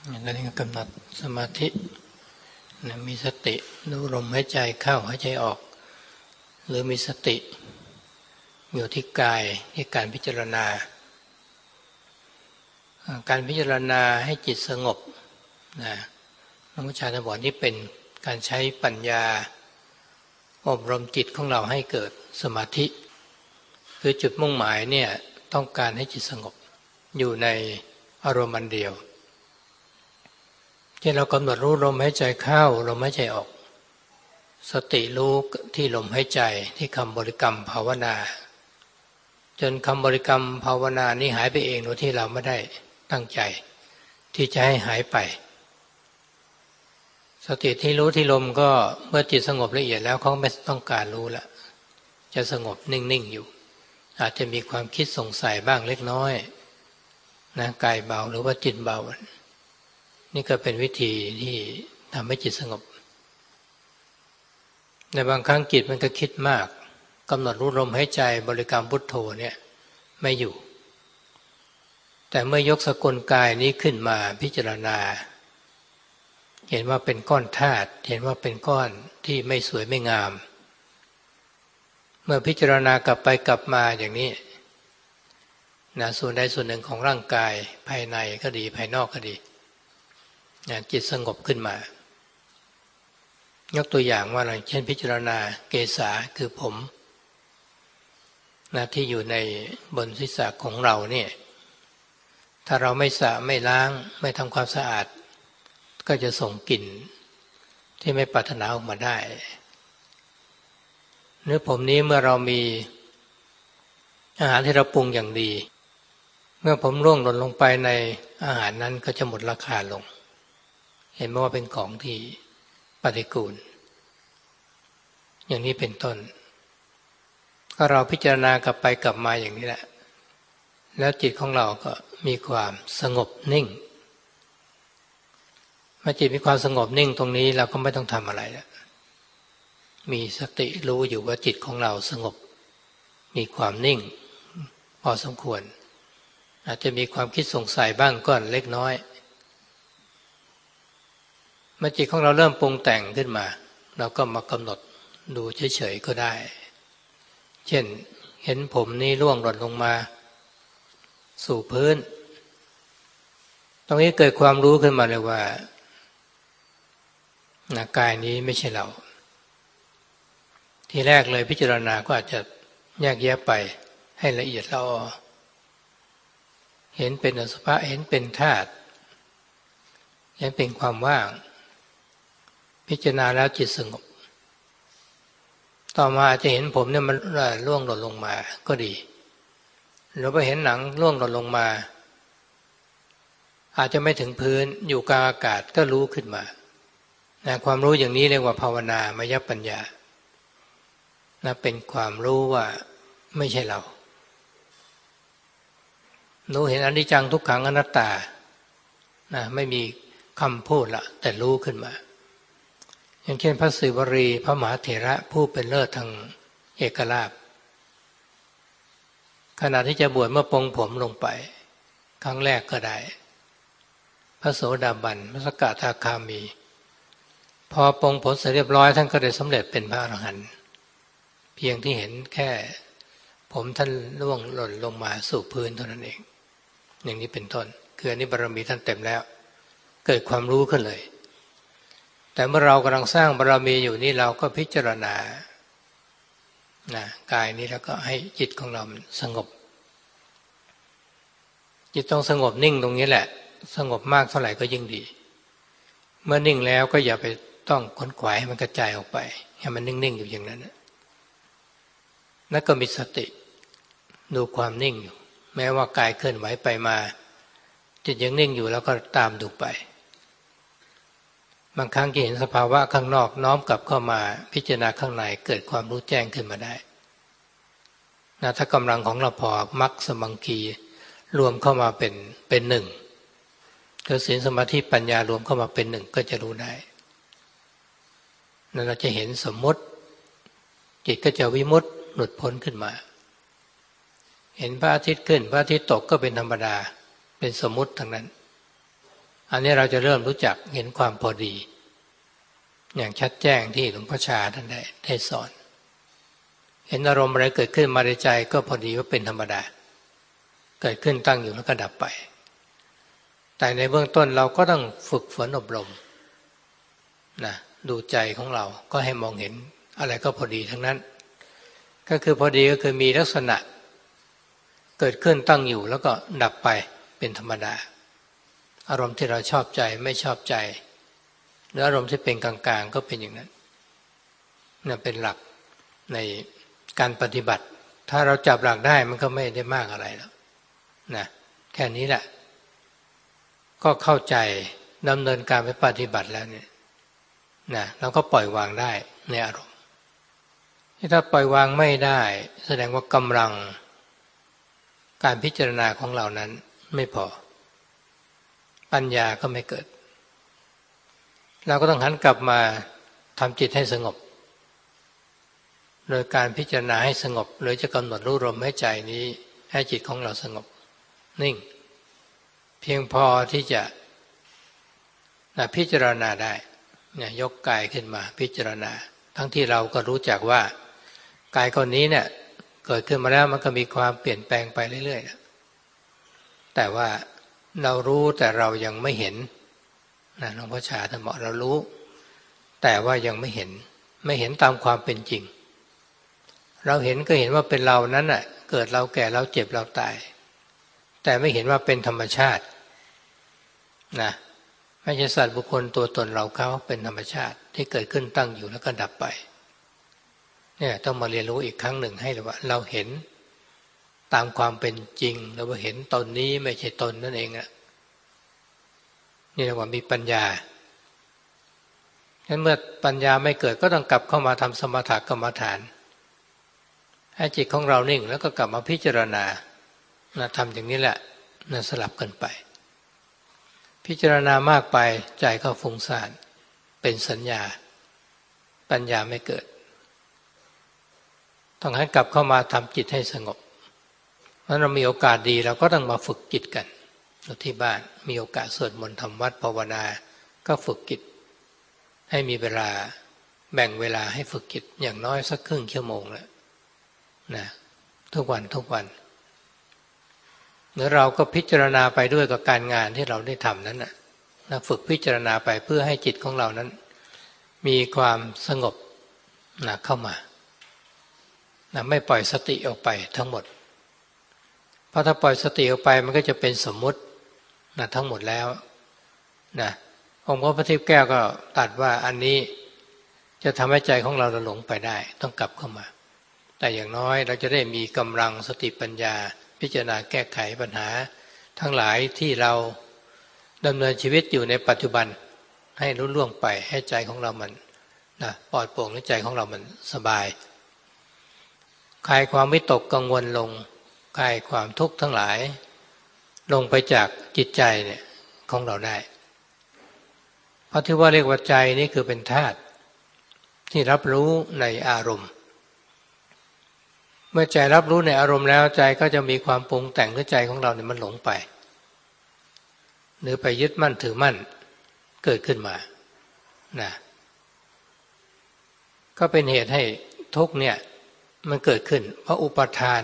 แล้วนี่ก็กำหนดสมาธิมีสติดูลมหายใจเข้าหายใจออกหรือมีสติอยู่ที่กายที่การพิจารณาการพิจารณาให้จิตสงบนะพระพุทธเจ้าบอกนี่เป็นการใช้ปัญญาอบรมจิตของเราให้เกิดสมาธิคือจุดมุ่งหมายเนี่ยต้องการให้จิตสงบอยู่ในอารมณ์อันเดียวที่เรากำหนดรู้ลมหายใจเข้าลมหายใจออกสติรู้ที่ลมหายใจที่คำบริกรรมภาวนาจนคำบริกรรมภาวนานี้หายไปเองโดยที่เราไม่ได้ตั้งใจที่จะให้หายไปสติที่รู้ที่ลมก็เมื่อจิตสงบละเอียดแล้วเขาไม่ต้องการรู้ละจะสงบนิ่งๆอยู่อาจจะมีความคิดสงสัยบ้างเล็กน้อยนะกายเบาหรือว่าจิตเบานี่ก็เป็นวิธีที่ทำให้จิตสงบในบางครั้งจิตมันก็คิดมากกำหนดรู้ลมหายใจบริกรรมพุทโธเนี่ยไม่อยู่แต่เมื่อยกสกลกายนี้ขึ้นมาพิจารณาเห็นว่าเป็นก้อนธาตุเห็นว่าเป็นก้อนที่ไม่สวยไม่งามเมื่อพิจารณากลับไปกลับมาอย่างนี้นะส่วนใดส่วนหนึ่งของร่างกายภายในก็ดีภายนอกก็ดีนะจิตสงบขึ้นมายกตัวอย่างว่าอะไรเช่นพิจารณาเกศาคือผมนะที่อยู่ในบนศีรษะของเราเนี่ยถ้าเราไม่สระไม่ล้างไม่ทำความสะอาดก็จะส่งกลิ่นที่ไม่ปรารถนาออกมาได้เนื้อผมนี้เมื่อเรามีอาหารที่เราปรุงอย่างดีเมื่อผมร่วงหล่นลงไปในอาหารนั้นก็จะหมดราคาลงเห็นไหมว่าเป็นของที่ปฏิกูลอย่างนี้เป็นต้นก็เราพิจารณากลับไปกลับมาอย่างนี้แหละแล้วจิตของเราก็มีความสงบนิ่งเมื่อจิตมีความสงบนิ่งตรงนี้เราก็ไม่ต้องทำอะไรแล้วมีสติรู้อยู่ว่าจิตของเราสงบมีความนิ่งพอสมควรอาจจะมีความคิดสงสัยบ้างก็เล็กน้อยเมื่อจิตของเราเริ่มปรุงแต่งขึ้นมาเราก็มากำหนดดูเฉยๆก็ได้เช่นเห็นผมนี่ร่วงหล่นลงมาสู่พื้นตรงนี้เกิดความรู้ขึ้นมาเลยว่ากายนี้ไม่ใช่เราทีแรกเลยพิจารณาก็อาจจะแยกแยะไปให้ละเอียดละออเห็นเป็นอสุภะเห็นเป็นธาตุเห็นเป็นความว่างพิจารณาแล้วจิตสงบต่อมาจะเห็นผมเนี่ยมันร่วงหล่นลงมาก็ดีหรือว่าเห็นหนังร่วงหล่นลงมาอาจจะไม่ถึงพื้นอยู่กลางอากาศก็รู้ขึ้นมานะความรู้อย่างนี้เรียกว่าภาวนามยปัญญานะเป็นความรู้ว่าไม่ใช่เรารู้เห็นอนิจจังทุกขังอนัตตานะไม่มีคำพูดละแต่รู้ขึ้นมาอย่างเช่นพระศิวลีพระมหาเถระผู้เป็นเลิศทางเอกลาภขณะที่จะบวชเมื่อปลงผมลงไปครั้งแรกก็ได้พระโสดาบันพระสกทาคามีพอปลงผมเสร็จเรียบร้อยท่านก็ได้สำเร็จเป็นพระอรหันต์เพียงที่เห็นแค่ผมท่านร่วงหล่นลงมาสู่พื้นเท่านั้นเองอย่างนี้เป็นต้นคืออันนี้บารมีท่านเต็มแล้วเกิดความรู้ขึ้นเลยแต่เมื่อเรากำลังสร้างบารมีอยู่นี่เราก็พิจารณานะกายนี้แล้วก็ให้จิตของเรามันสงบจิตต้องสงบนิ่งตรงนี้แหละสงบมากเท่าไหร่ก็ยิ่งดีเมื่อนิ่งแล้วก็อย่าไปต้องขวนขวายให้มันกระจายออกไปให้มันนิ่งๆอยู่อย่างนั้นแล้วก็มีสติดูความนิ่งอยู่แม้ว่ากายเคลื่อนไหวไปมาจิตยังนิ่งอยู่แล้วก็ตามดูไปบางครั้งที่เห็นสภาวะข้างนอกน้อมกลับเข้ามาพิจารณาข้างในเกิดความรู้แจ้งขึ้นมาได้นะถ้ากำลังของเราพอมรรคสมังคีรวมเข้ามาเป็นหนึ่งคือศีลสมาธิปัญญารวมเข้ามาเป็นหนึ่งก็จะรู้ได้นั่นเราจะเห็นสมมติจิตก็จะวิมุตติหลุดพ้นขึ้นมาเห็นพระอาทิตย์ขึ้นพระอาทิตย์ตกก็เป็นธรรมดาเป็นสมมติทั้งนั้นอันนี้เราจะเริ่มรู้จักเห็นความพอดีอย่างชัดแจ้งที่หลวงพ่อชาท่านได้สอนเห็นอารมณ์อะไรเกิดขึ้นมาในใจก็พอดีว่าเป็นธรรมดาเกิดขึ้นตั้งอยู่แล้วก็ดับไปแต่ในเบื้องต้นเราก็ต้องฝึกฝนอบรมนะดูใจของเราก็ให้มองเห็นอะไรก็พอดีทั้งนั้นก็คือพอดีก็คือมีลักษณะเกิดขึ้นตั้งอยู่แล้วก็ดับไปเป็นธรรมดาอารมณ์ที่เราชอบใจไม่ชอบใจหรืออารมณ์ที่เป็นกลางๆก็เป็นอย่างนั้นนี่เป็นหลักในการปฏิบัติถ้าเราจับหลักได้มันก็ไม่ได้มากอะไรแล้วนะแค่นี้แหละก็เข้าใจดำเนินการไปปฏิบัติแล้วเนี่ยนะเราก็ปล่อยวางได้ในอารมณ์ถ้าปล่อยวางไม่ได้แสดงว่ากำลังการพิจารณาของเรานั้นไม่พอปัญญาก็ไม่เกิดเราก็ต้องหันกลับมาทำจิตให้สงบโดยการพิจารณาให้สงบหรือจะกำหนดรู้ลมหายใจนี้ให้จิตของเราสงบนิ่งเพียงพอที่จะพิจารณาได้เนี่ยยกกายขึ้นมาพิจารณาทั้งที่เราก็รู้จักว่ากายคนนี้เนี่ยเกิดขึ้นมาแล้วมันก็มีความเปลี่ยนแปลงไปเรื่อยๆแต่ว่าเรารู้แต่เรายังไม่เห็นหลวงพ่อชาท่านบอกเรารู้แต่ว่ายังไม่เห็นตามความเป็นจริงเราเห็นก็เห็นว่าเป็นเรานั้นน่ะเกิดเราแก่เราเจ็บเราตายแต่ไม่เห็นว่าเป็นธรรมชาตินะไม่ใช่สัตว์บุคคลตัวตนเราเขาเป็นธรรมชาติที่เกิดขึ้นตั้งอยู่แล้วก็ดับไปเนี่ยต้องมาเรียนรู้อีกครั้งหนึ่งให้เลยว่าเราเห็นตามความเป็นจริงเราเห็นตนนี้ไม่ใช่ตนนั่นเองอ่ะนี่เรียกว่ามีปัญญาฉะนั้นเมื่อปัญญาไม่เกิดก็ต้องกลับเข้ามาทำสมถกรรมฐานให้จิตของเรานิ่งแล้วก็กลับมาพิจารณาทำอย่างนี้แหละสลับกันไปพิจารณามากไปใจก็ฟุ้งซ่านเป็นสัญญาปัญญาไม่เกิดต้องให้กลับเข้ามาทำจิตให้สงบเพราะเรามีโอกาสดีเราก็ต้องมาฝึกจิตกันที่บ้านมีโอกาสสวดมนต์ทำวัดภาวนาก็ฝึกจิตให้มีเวลาแบ่งเวลาให้ฝึกจิตอย่างน้อยสักครึ่งชั่วโมงแล้วนะทุกวันหรือเราก็พิจารณาไปด้วยกับการงานที่เราได้ทำนั้นนะฝึกพิจารณาไปเพื่อให้จิตของเรานั้นมีความสงบเข้ามาไม่ปล่อยสติออกไปทั้งหมดเพราะถ้าปล่อยสติออกไปมันก็จะเป็นสมมุติทั้งหมดแล้วองค์พระพุทธแก้วก็ตรัสว่าอันนี้จะทำให้ใจของเราหลงไปได้ต้องกลับเข้ามาแต่อย่างน้อยเราจะได้มีกำลังสติปัญญาพิจารณาแก้ไขปัญหาทั้งหลายที่เราดำเนินชีวิตอยู่ในปัจจุบันให้รุ่ล่วงไปให้ใจของเรามันปลอดโปร่งและใจของเรามันสบายคลายความวิตกกังวลลงคลายความทุกข์ทั้งหลายลงไปจากจิตใจเนี่ยของเราได้เพราะที่ว่าเรียกว่าใจนี่คือเป็นธาตุที่รับรู้ในอารมณ์เมื่อใจรับรู้ในอารมณ์แล้วใจก็จะมีความปรุงแต่งหรือใจของเราเนี่ยมันหลงไปหรือไปยึดมั่นถือมั่นเกิดขึ้นมาก็เป็นเหตุให้ทุกข์เนี่ยมันเกิดขึ้นเพราะอุปทาน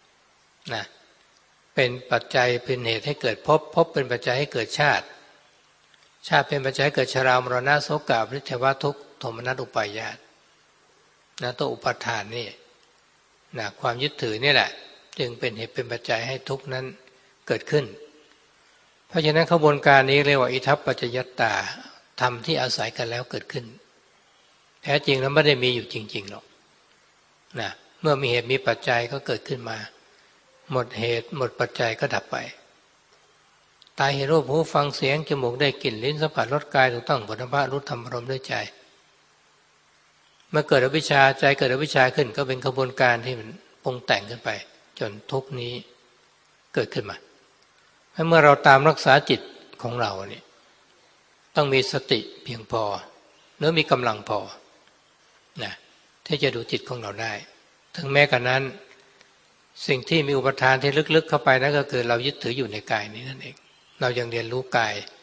เป็นปัจจัยเป็นเหตุให้เกิดภพเป็นปัจจัยให้เกิดชาติเป็นปัจจัยให้เกิดชรามรณะโศกะปริเทวทุกข์โทมนัสอุปาญาตตัวอุปทานนี่ความยึดถือนี่แหละจึงเป็นเหตุเป็นปัจจัยให้ทุกข์นั้นเกิดขึ้นเพราะฉะนั้นขบวนการนี้เรียกว่าอิทัปปัจจยตตาธรรมที่อาศัยกันแล้วเกิดขึ้นแท้จริงแล้วไม่ได้มีอยู่จริงๆหรอกเมื่อมีเหตุมีปัจจัยก็เกิดขึ้นมาหมดเหตุหมดปัจจัยก็ดับไปตาเห็นรูปหูฟังเสียงจมูกได้กลิ่นลิ้นสัมผัสรสกายถูกต้องผลพระรู้ธรรมอารมณ์ด้วยใจเมื่อเกิดอวิชชาใจเกิดอวิชชาขึ้นก็เป็นขบวนการที่มันปรุงแต่งขึ้นไปจนทุกข์นี้เกิดขึ้นมาเมื่อเราตามรักษาจิตของเราเนี่ยต้องมีสติเพียงพอหรือมีกำลังพอที่จะดูจิตของเราได้ถึงแม้กระนั้นสิ่งที่มีอุปทานที่ลึกๆเข้าไปนั่นก็คือเรายึดถืออยู่ในกายนี้นั่นเองเรายังเรียนรู้กาย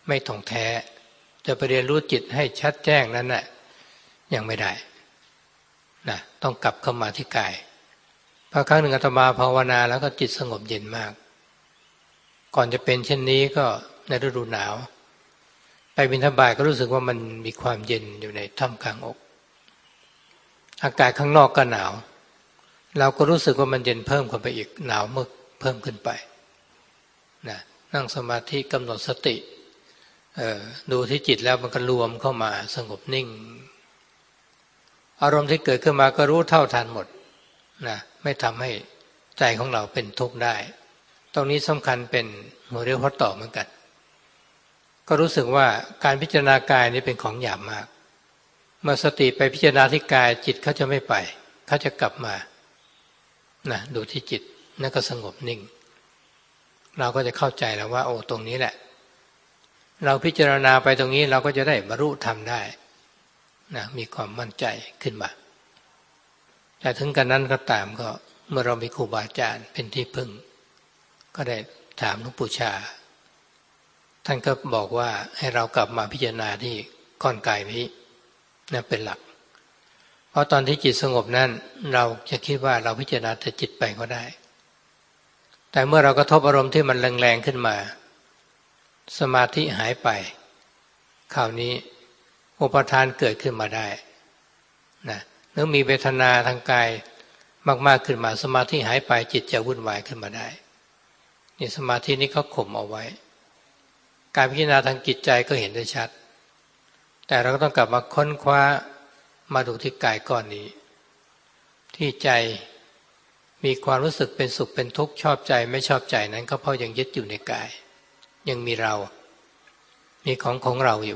ไม่ถ่องแท้จะไปเรียนรู้จิตให้ชัดแจ้งนั้นน่ะยังไม่ได้นะต้องกลับเข้ามาที่กายพอครั้งหนึ่งอาตมาภาวนาแล้วก็จิตสงบเย็นมากก่อนจะเป็นเช่นนี้ก็ในฤดูหนาวไปบิณฑบาตก็รู้สึกว่ามันมีความเย็นอยู่ในท่ามกลางอกอากาศข้างนอกก็หนาวเราก็รู้สึกว่ามันเย็นเพิ่มขึ้นไปอีกหนาวมึกเพิ่มขึ้นไปนะนั่งสมาธิกำหนดสติดูที่จิตแล้วมันก็รวมเข้ามาสงบนิ่งอารมณ์ที่เกิดขึ้นมาก็รู้เท่าทันหมดนะไม่ทำให้ใจของเราเป็นทุกข์ได้ตรงนี้สำคัญเป็นหัวเรี่ยวหัวต่อเหมือนกันก็รู้สึกว่าการพิจารณากายนี่เป็นของหยาบมากเมื่อสติไปพิจารณาที่กายจิตเขาจะไม่ไปเขาจะกลับมานะดูที่จิตนั่นก็สงบนิ่งเราก็จะเข้าใจแล้วว่าโอ้ตรงนี้แหละเราพิจารณาไปตรงนี้เราก็จะได้บรรลุธรรมได้นะมีความมั่นใจขึ้นมาแต่ถึงกันนั้นก็ตามก็เมื่อเรามีครูบาอาจารย์เป็นที่พึ่งก็ได้ถามหลวงปู่ชาท่านก็บอกว่าให้เรากลับมาพิจารณาที่ก้อนกายนี้นั่นเป็นหลักเพราะตอนที่จิตสงบนั้นเราจะคิดว่าเราพิจารณาแต่จิตไปก็ได้แต่เมื่อเรากระทบอารมณ์ที่มันแรงๆขึ้นมาสมาธิหายไปคราวนี้อุปทานเกิดขึ้นมาได้นะหรือมีเวทนาทางกายมากๆขึ้นมาสมาธิหายไปจิตจะวุ่นวายขึ้นมาได้นี่สมาธินี้เขาข่มเอาไว้การพิจารณาทางจิตใจก็เห็นได้ชัดแต่เราก็ต้องกลับมาค้นคว้ามาดูที่กายก้อนนี้ที่ใจมีความรู้สึกเป็นสุขเป็นทุกข์ชอบใจไม่ชอบใจนั้นก็เพราะยังยึดอยู่ในกายยังมีเรามีของเราอยู่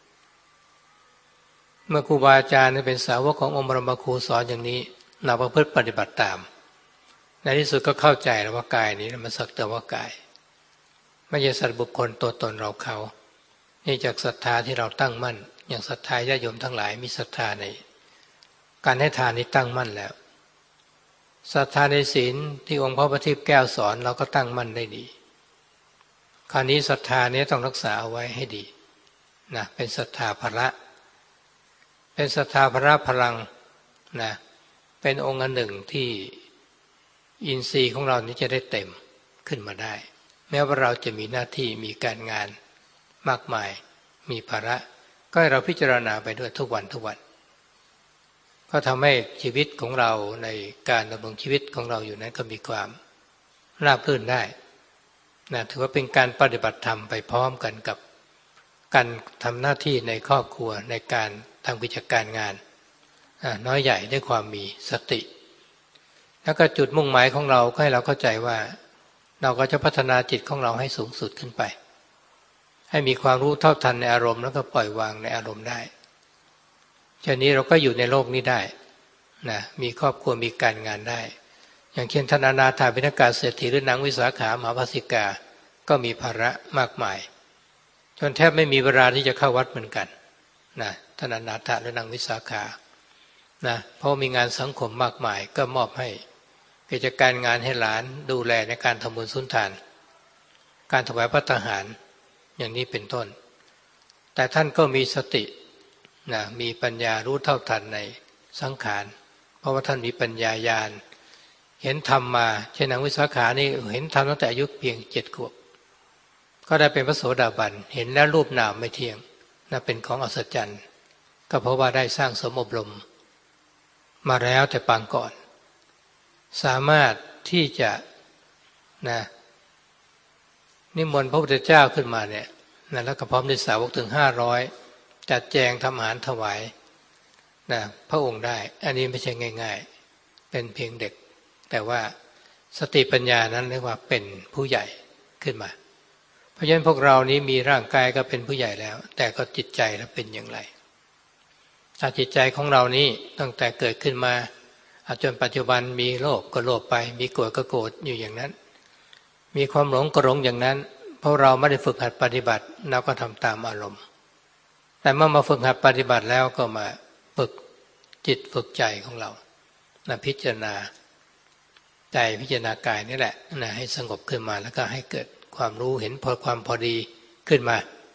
เมื่อครูบาอาจารย์เป็นสาวกขององค์บรมครูสอนอย่างนี้เราประพฤติปฏิบัติตามในที่สุดก็เข้าใจแล้วว่ากายนี้มันสักแต่ว่ากายไม่ใช่สัตว์บุคคลตัวตนเราเขานี่จากศรัทธาที่เราตั้งมั่นอย่างศรัทธาญาติโยมทั้งหลายมีศรัทธาในการให้ทานนี้ตั้งมั่นแล้วศรัทธาในศีลที่องค์พระประทีปแก้วสอนเราก็ตั้งมั่นได้ดีคราวนี้ศรัทธานี้ต้องรักษาเอาไว้ให้ดีนะเป็นศรัทธาภละเป็นศรัทธาภละพลังนะเป็นองค์อันหนึ่งที่อินทรีย์ของเรานี้จะได้เต็มขึ้นมาได้แม้ว่าเราจะมีหน้าที่มีการงานมากมายมีภาระก็ให้เราพิจารณาไปด้วยทุกวันก็ทำให้ชีวิตของเราในการดำรงชีวิตของเราอยู่นั้นก็มีความราบรื่นได้นะถือว่าเป็นการปฏิบัติธรรมไปพร้อมกันกับการทำหน้าที่ในครอบครัวในการทำกิจการงานน้อยใหญ่ด้วยความมีสติแล้วก็จุดมุ่งหมายของเราก็ให้เราเข้าใจว่าเราก็จะพัฒนาจิตของเราให้สูงสุดขึ้นไปให้มีความรู้เท่าทันในอารมณ์แล้วก็ปล่อยวางในอารมณ์ได้เช่นนี้เราก็อยู่ในโลกนี้ได้นะมีครอบครัวมีการงานได้อย่างเช่นท่านอนาถาบิณกาเศรษฐีหรือนางวิสาขามหาภาสิกาก็มีภาระมากมายจนแทบไม่มีเวลาที่จะเข้าวัดเหมือนกันนะท่านอนาถาหรือนางวิสาขานะเพราะมีงานสังคมมากมายก็มอบให้กิจการงานให้หลานดูแลในการทำบุญสุนทานการถวายภัตตาหารอย่างนี้เป็นต้นแต่ท่านก็มีสตินะมีปัญญารู้เท่าทันในสังขารเพราะว่าท่านมีปัญญาญาณเห็นธรรมมาเช่นนางวิสาขานี่เห็นธรรมตั้งแต่อายุเพียง7 ขวบก็ได้เป็นพระโสดาบันเห็นแล้วรูปนามไม่เที่ยงนะเป็นของอัศจรรย์ก็เพราะว่าได้สร้างสมอบรมมาแล้วแต่ปางก่อนสามารถที่จะนะนิมนต์พระพุทธเจ้าขึ้นมาเนี่ยนะแล้วก็พร้อมด้วยสาวกถึง500จัดแจงทำอาหารถวายนะพระองค์ได้อันนี้ไม่ใช่ง่ายๆเป็นเพียงเด็กแต่ว่าสติปัญญานั้นเรียกว่าเป็นผู้ใหญ่ขึ้นมาเพราะฉะนั้นพวกเรานี้มีร่างกายก็เป็นผู้ใหญ่แล้วแต่ก็จิตใจแล้วเป็นอย่างไรถ้าจิตใจของเรานี้ตั้งแต่เกิดขึ้นมาจนปัจจุบันมีโลภก็โลภไปมีโกรธก็โกรธอยู่อย่างนั้นมีความหลงก็หลงอย่างนั้นเพราะเราไม่ได้ฝึกหัดปฏิบัติเราก็ทำตามอารมณ์แต่เมื่อมาฝึกหัดปฏิบัติแล้วก็มาฝึกจิตฝึกใจของเราพิจารณาใจพิจารณากายนี่แหละให้สงบขึ้นมาแล้วก็ให้เกิดความรู้เห็นพอความพอดีขึ้นมา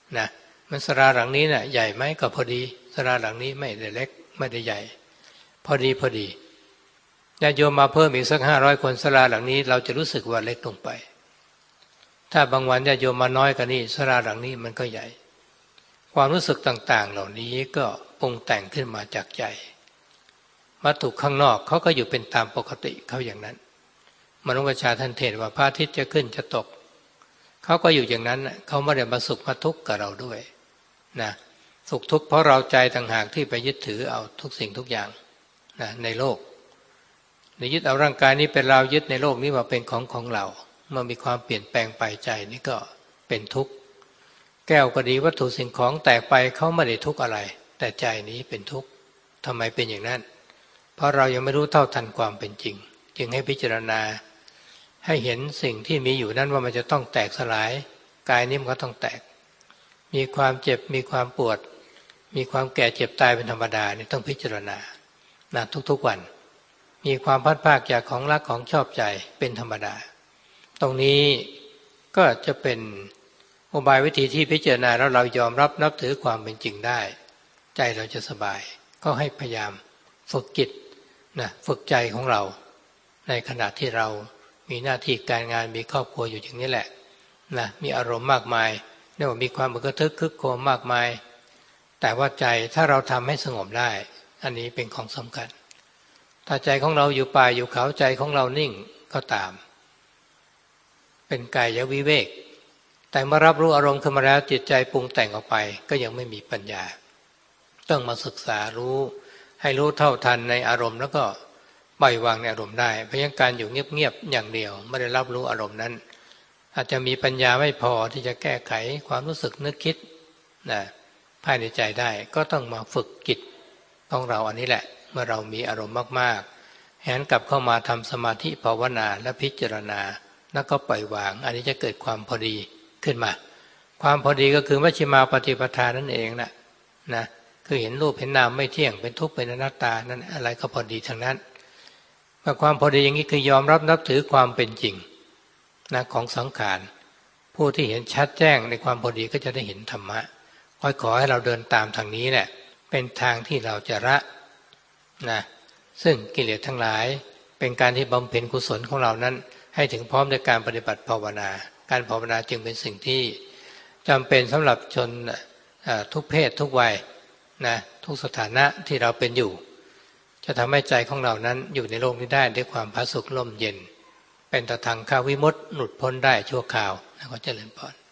นะมันศาลาหลังนี้ใหญ่ไหมก็พอดีศาลาหลังนี้ไม่ได้เล็กไม่ได้ใหญ่พอดีญาติโยมมาเพิ่มอีกสัก500 คนศาลาหลังนี้เราจะรู้สึกว่าเล็กลงไปถ้าบางวันญาติโยมมาน้อยกว่านี้ศาลาหลังนี้มันก็ใหญ่ความรู้สึกต่างๆเหล่านี้ก็ปรุงแต่งขึ้นมาจากใจวัตถุข้างนอกเขาก็อยู่เป็นตามปกติเขาอย่างนั้นมนุษย์ประชาท่านเทศว่าพระอาทิตย์จะขึ้นจะตกเขาก็อยู่อย่างนั้นเขาไม่ได้มาสุขมาทุกข์กับเราด้วยนะสุขทุกข์เพราะเราใจต่างหากที่ไปยึดถือเอาทุกสิ่งทุกอย่างนะในโลกในยึดเอาร่างกายนี้เป็นเรายึดในโลกนี้มาเป็นของเราเมื่อมีความเปลี่ยนแปลงไปใจนี่ก็เป็นทุกข์แก้วก็ดีวัตถุสิ่งของแตกไปเขาไม่ได้ทุกข์อะไรแต่ใจนี้เป็นทุกข์ทำไมเป็นอย่างนั้นเพราะเรายังไม่รู้เท่าทันความเป็นจริงจึงให้พิจารณาให้เห็นสิ่งที่มีอยู่นั้นว่ามันจะต้องแตกสลายกายนี้มันก็ต้องแตกมีความเจ็บมีความปวดมีความแก่เจ็บตายเป็นธรรมดานี่ต้องพิจารณานะทุกๆวันมีความพัดภาคจากของรักของชอบใจเป็นธรรมดาตรงนี้ก็จะเป็นอุบายวิธีที่พิจารณาแล้วเรายอมรับนับถือความเป็นจริงได้ใจเราจะสบายก็ให้พยายามฝึกจิตนะฝึกใจของเราในขณะที่เรามีหน้าที่การงานมีครอบครัวอยู่อย่างนี้แหละนะมีอารมณ์มากมายเรียกว่ามีความอึกทึกคึกโครมมากมายแต่ว่าใจถ้าเราทำให้สงบได้อันนี้เป็นของสำคัญถ้าใจของเราอยู่ป่าอยู่เขาใจของเรานิ่งก็ตามเป็นกายวิเวกแต่เมื่อรับรู้อารมณ์ขึ้นมาแล้วจิตใจปรุงแต่งออกไปก็ยังไม่มีปัญญาต้องมาศึกษารู้ให้รู้เท่าทันในอารมณ์แล้วก็ปล่อยวางในอารมณ์ได้เพราะการอยู่เงียบๆอย่างเดียวไม่ได้รับรู้อารมณ์นั้นอาจจะมีปัญญาไม่พอที่จะแก้ไขความรู้สึกนึกคิดนะภายในใจได้ก็ต้องมาฝึกจิตของเราอันนี้แหละเมื่อเรามีอารมณ์มากๆหันกลับเข้ามาทำสมาธิภาวนาและพิจารณาแล้วก็ปล่อยวางอันนี้จะเกิดความพอดีขึ้นมาความพอดีก็คือมัชฌิมาปฏิปทานั่นเองนะคือเห็นรูปเห็นนามไม่เที่ยงเป็นทุกข์เป็นอนัตตานั่นอะไรก็พอดีทั้งนั้นความพอดีอย่างนี้คือยอมรับนับถือความเป็นจริงนะของสังขารผู้ที่เห็นชัดแจ้งในความพอดีก็จะได้เห็นธรรมะขอให้เราเดินตามทางนี้แหละเป็นทางที่เราจะละนะซึ่งกิเลสทั้งหลายเป็นการที่บำเพ็ญกุศลของเรานั้นให้ถึงพร้อมในการปฏิบัติภาวนาการภาวนาจึงเป็นสิ่งที่จำเป็นสำหรับชนทุกเพศทุกวัยนะทุกสถานะที่เราเป็นอยู่จะทำให้ใจของเรานั้นอยู่ในโลกนี้ได้ด้วยความผาสุกร่มเย็นเป็นตถังควิมุตติหลุดพ้นได้ชั่วคราวแล้วก็เจริญพร